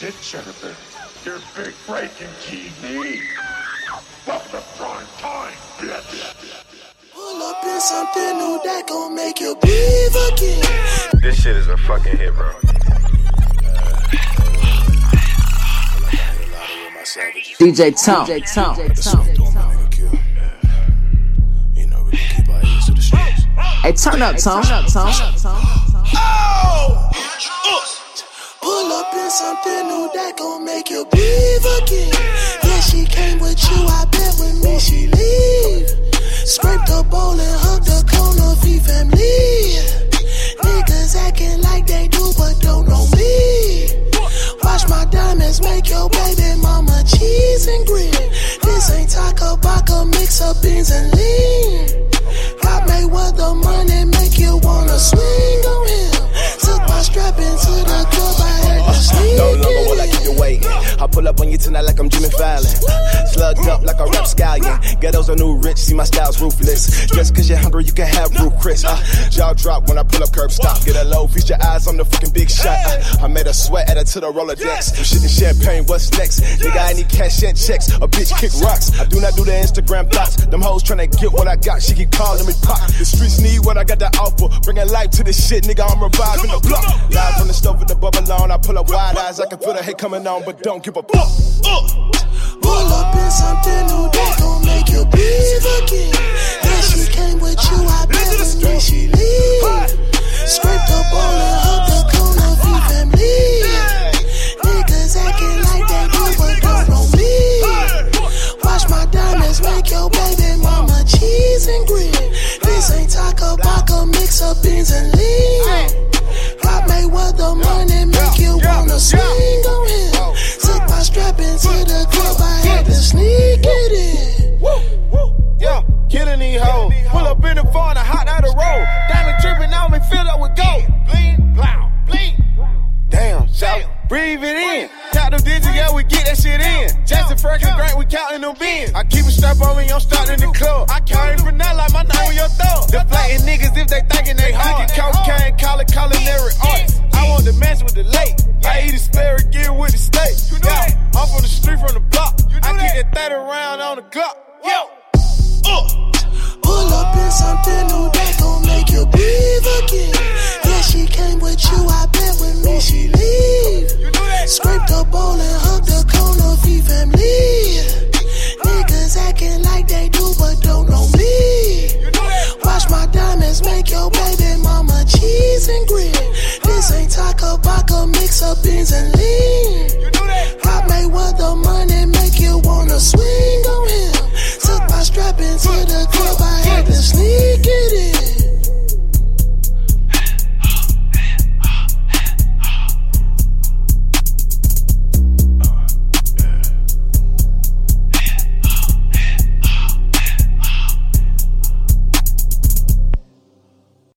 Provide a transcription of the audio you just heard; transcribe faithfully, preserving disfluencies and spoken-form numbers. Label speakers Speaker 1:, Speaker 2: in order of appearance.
Speaker 1: That's it, Jennifer. Your big breaking T V. Welcome to prime time, bitch.
Speaker 2: Pull up in something new that gon' make you breathe again.
Speaker 3: This shit is a fucking hit, bro.
Speaker 4: D J Tom. D J Tom. Hey, turn up, Tom. Turn up, Tom.
Speaker 2: Oh! Pull up in something new that gon' make you breathe again. Yeah, she came with you, I bet with me she leave. Scrape the bowl and hug the corner V family. Niggas acting like they do but don't know me. Watch my diamonds make your baby mama cheese and grin. This ain't taco baka, mix up beans and lean. Rob Mayweather money make you wanna swing on him. Took my strap into the club, I had to sneak
Speaker 5: No longer
Speaker 2: it
Speaker 5: will I keep you waiting. I pull up on you tonight like I'm Jimmy Fallon. Slugged up like a rap scallion. Ghetto's a new rich, see my style's ruthless. Just cause you're hungry, you can have root Chris. Uh, jaw drop when I pull up, curb stop. Get a low, feast your eyes on the fucking big shot. Uh, I made a sweat, add it to the Rolodex. I'm shitting champagne, what's next? Nigga, I need cash and checks. A bitch kick rocks. I do not do the Instagram thoughts. Them hoes tryna get what I got, she keep calling me pop. The streets need what I got to offer. Bringing life to this shit, nigga, I'm reviving the block. Live from the stove with the bubble on. I pull up wide eyes, I can feel the hate coming on, but don't give a fuck. Uh.
Speaker 2: Pull up in something new that gon' make you breathe again. Yeah, she came with you, I bet with me she leave. Scrape the bowl and hug the corner V family. Niggas acting like they do but don't know me. Watch my diamonds make your baby mama cheese and grin. This ain't taco baka, mix up beans and lean. Rob Mayweather money make you wanna swing on him. Took my strap into the club, I had to sneak it in.
Speaker 5: Woo, woo, yeah, killing these hoes. Pull up in the phone, I hot out the road. Diamond dripping on me, filled up with gold. Bling, blow, bling. Damn, shout, breathe it in. Count them digits, yeah, we get that shit in. Jackson, Frank, and Grant, we counting them bins. I keep a strap on me, I'm starting the club. I carry for now like my name on your thumb. Deflating niggas if they thinking they hard. Cocaine, call it culinary arts. I want to match with the lake. I eat asparagus with the steak. Yeah, I'm from the street, from the block. I keep that thirty round on the Glock. Yo, uh.
Speaker 2: Pull up in something new that gon' make you breathe again. Yeah, she came with you, I bet with me she leave. Scrape the bowl and hug the corner V family. Niggas acting like they do but don't know me.